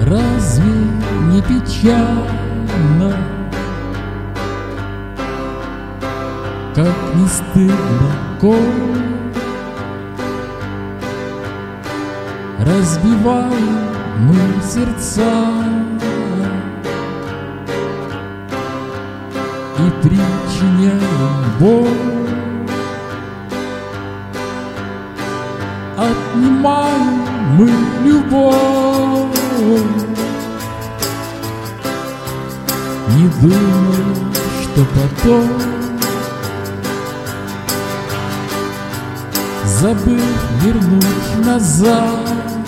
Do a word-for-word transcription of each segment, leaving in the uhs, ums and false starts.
Разве не печально, как не стыдно, коль разбиваем мы сердца и причиняем боль, отнимаем мы любовь, не думая, что потом, забыв вернуть назад.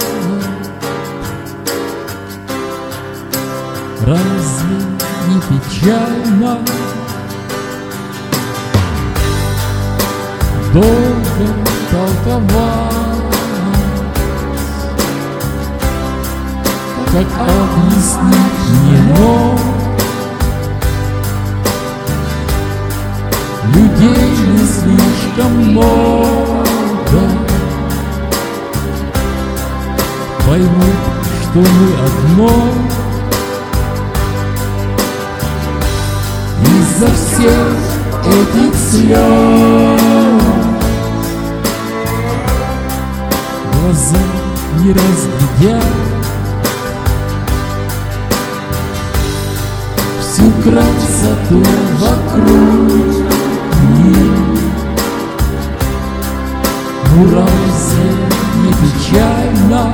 Разве не печально долго толковать, как объяснить не мог? Людей не слишком много поймут, что мы одно. Из-за всех этих слез глаза не разглядят всю красоту вокруг них. Ну разве не печально?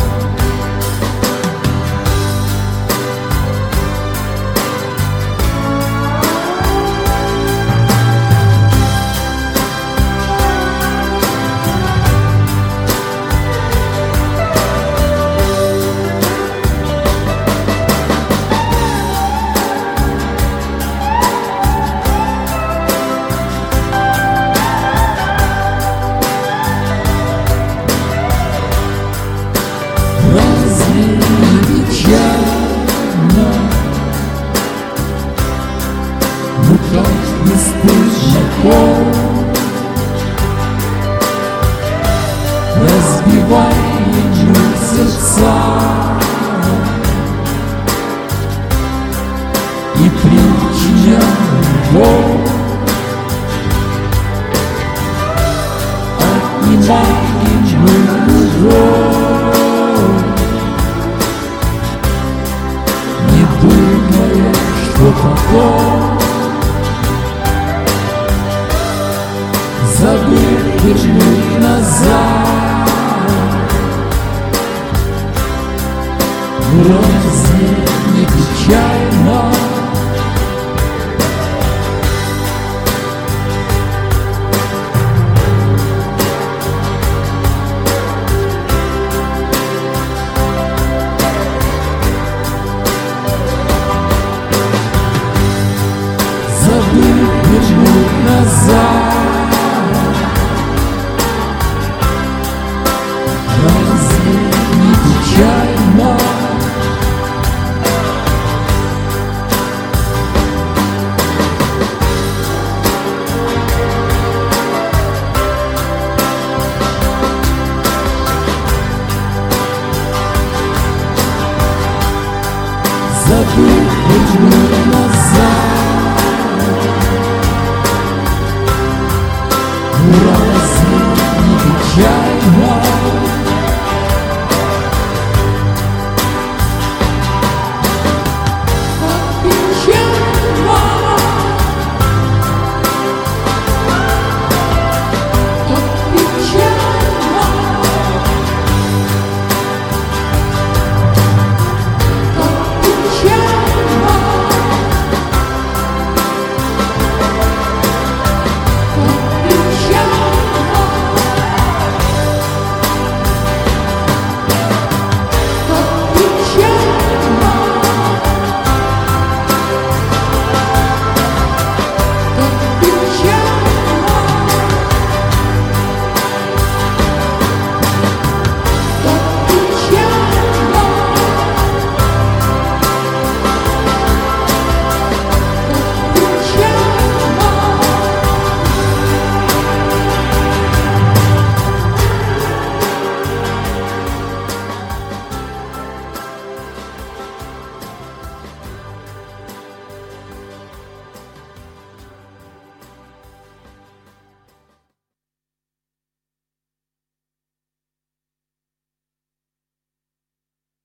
Ну как не стыдно, коль разбиваем мы сердца и причиняем боль, отнимаем мы любовь, не думая, что потом, забыв вернуть назад. Ну разве не печально?